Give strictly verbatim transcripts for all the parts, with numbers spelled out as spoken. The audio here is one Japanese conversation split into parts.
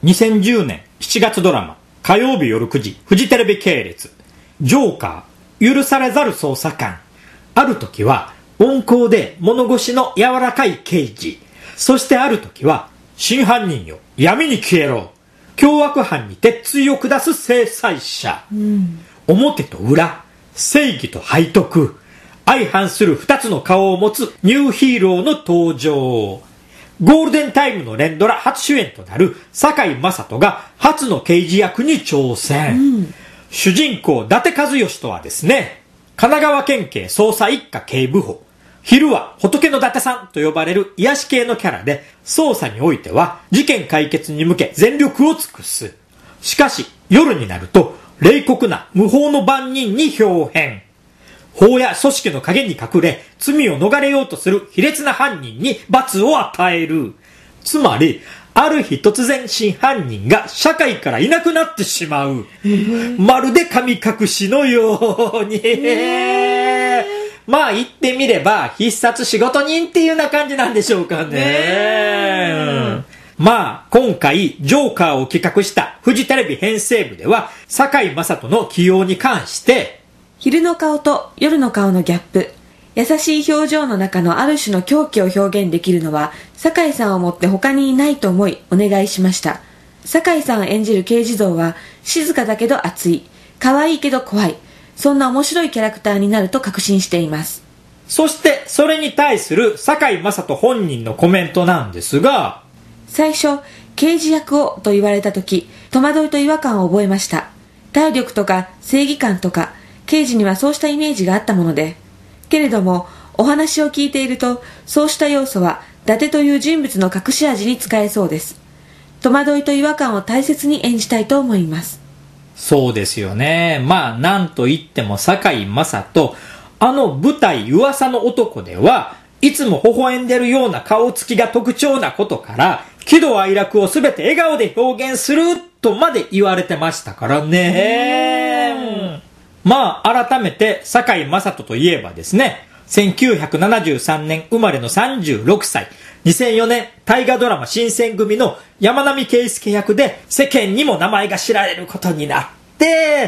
にせんじゅうねんしちがつドラマ火曜日夜くじフジテレビ系列ジョーカー許されざる捜査官。ある時は温厚で物腰の柔らかい刑事、そしてある時は真犯人よ闇に消えろ、凶悪犯に鉄槌を下す制裁者、うん、表と裏、正義と背徳、相反する二つの顔を持つニューヒーローの登場。ゴールデンタイムの連ドラ初主演となる堺雅人が初の刑事役に挑戦、うん、主人公伊達和義とはですね、神奈川県警捜査一課警部補、昼は仏の伊達さんと呼ばれる癒し系のキャラで、捜査においては事件解決に向け全力を尽くす。しかし夜になると冷酷な無法の番人に表変。法や組織の陰に隠れ罪を逃れようとする卑劣な犯人に罰を与える。つまりある日突然真犯人が社会からいなくなってしまう、まるで神隠しのように、まあ言ってみれば必殺仕事人っていうような感じなんでしょうかね。まあ今回ジョーカーを企画したフジテレビ編成部では堺雅人の起用に関して、 昼の顔と夜の顔のギャップ、優しい表情の中のある種の狂気を表現できるのは堺さんをもって他にいないと思いお願いしました。堺さん演じる刑事像は静かだけど熱い、可愛いけど怖い、そんな面白いキャラクターになると確信しています。 そしてそれに対する堺雅人本人のコメントなんですが、 最初刑事役をと言われた時戸惑いと違和感を覚えました。体力とか正義感とか刑事にはそうしたイメージがあったもので、けれどもお話を聞いているとそうした要素は伊達という人物の隠し味に使えそうです。戸惑いと違和感を大切に演じたいと思います。 そうですよね。まあなんといっても堺雅人、あの舞台噂の男ではいつも微笑んでるような顔つきが特徴なことから喜怒哀楽をすべて笑顔で表現するとまで言われてましたからね。まあ改めて堺雅人といえばですね、せんきゅうひゃくななじゅうさんねん生まれのさんじゅうろくさい、にせんよねん大河ドラマ新選組の山並圭介役で世間にも名前が知られることになって、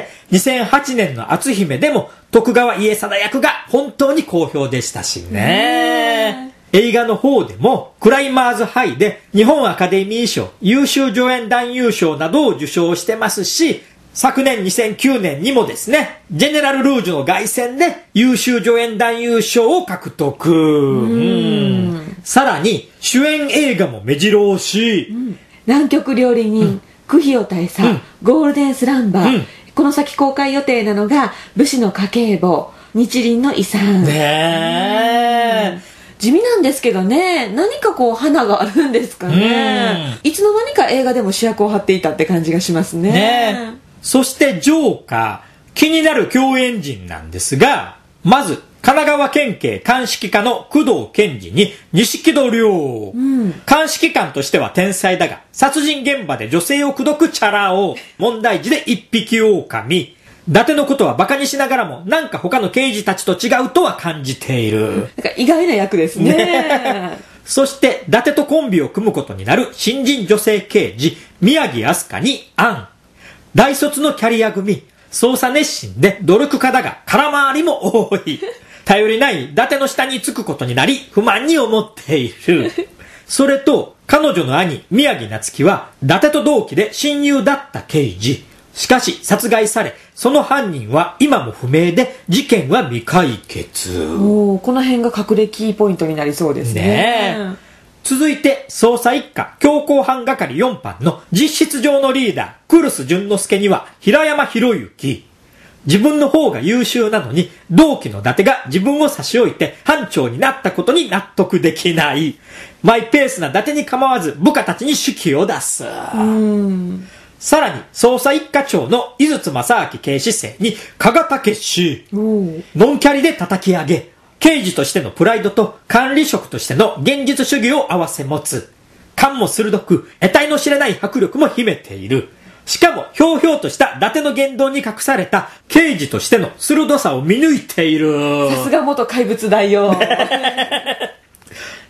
にせんはちねんの篤姫でも徳川家定役が本当に好評でしたしね。映画の方でもクライマーズハイで日本アカデミー賞優秀助演男優賞などを受賞してますし、昨年にせんきゅうねんにもですね、ジェネラルルージュの凱旋で優秀助演男優賞を獲得。うんさらに主演映画も目白押し、うん、 南極料理人、うん、クヒオ大佐、うん、ゴールデンスランバー、うん、この先公開予定なのが武士の家計簿、日輪の遺産ねえ、地味なんですけどね、何かこう花があるんですかね。いつの間にか映画でも主役を張っていたって感じがしますね。 ね、そしてジョーカー、気になる共演陣なんですが、まず神奈川県警鑑識課の工藤健二に錦戸亮、うん、鑑識官としては天才だが殺人現場で女性を口説くチャラ男、問題児で一匹狼、伊達のことはバカにしながらもなんか他の刑事たちと違うとは感じている。なんか意外な役です ね, ねそして伊達とコンビを組むことになる新人女性刑事宮城明日香にアン、大卒のキャリア組、捜査熱心で努力家だが空回りも多い、頼りない伊達の下につくことになり不満に思っている。それと彼女の兄宮城夏樹は伊達と同期で親友だった刑事、しかし殺害されその犯人は今も不明で事件は未解決。 おー、この辺が隠れキーポイントになりそうです ね, ね続いて捜査一課強行犯係よん班の実質上のリーダー来栖淳之介には平山博之、自分の方が優秀なのに同期の伊達が自分を差し置いて班長になったことに納得できない、マイペースな伊達に構わず部下たちに指揮を出す。うーん、さらに捜査一課長の井筒正明警視正に加賀武史、ノンキャリで叩き上げ、刑事としてのプライドと管理職としての現実主義を併せ持つ、勘も鋭く得体の知れない迫力も秘めている。しかもひょうひょうとした伊達の言動に隠された刑事としての鋭さを見抜いている。 さすが元怪物大王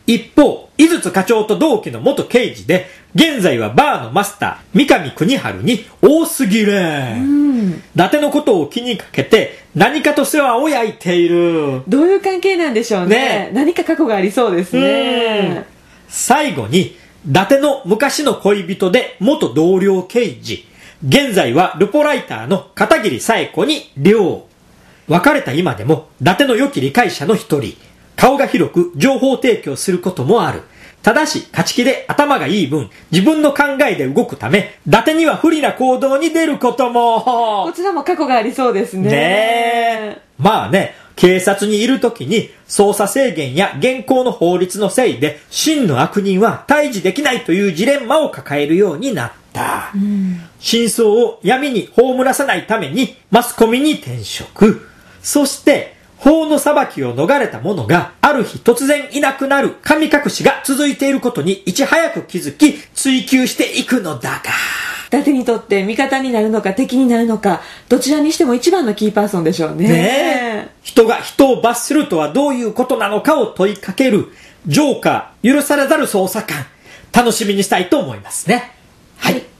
一方、井筒課長と同期の元刑事で、現在はバーのマスター、三上国春に多すぎる。伊達のことを気にかけて、何かと世話を焼いている。 どういう関係なんでしょうね。ね、何か過去がありそうですね。 最後に、伊達の昔の恋人で元同僚刑事、現在はルポライターの片桐紗恵子に寮。別れた今でも、伊達の良き理解者の一人。顔が広く情報提供することもある。ただし、勝ち気で頭がいい分、自分の考えで動くため、伊達には不利な行動に出ることも。 こちらも過去がありそうですね。 ねえ。まあね、警察にいるときに、捜査制限や現行の法律のせいで、真の悪人は退治できないというジレンマを抱えるようになった。うん、真相を闇に葬らさないために、マスコミに転職。そして、法の裁きを逃れた者がある日突然いなくなる神隠しが続いていることにいち早く気づき追求していくのだが、 伊達にとって味方になるのか敵になるのか、どちらにしても一番のキーパーソンでしょうね。 ねえ、人が人を罰するとはどういうことなのかを問いかけるジョーカー許されざる捜査官、楽しみにしたいと思いますね。はい。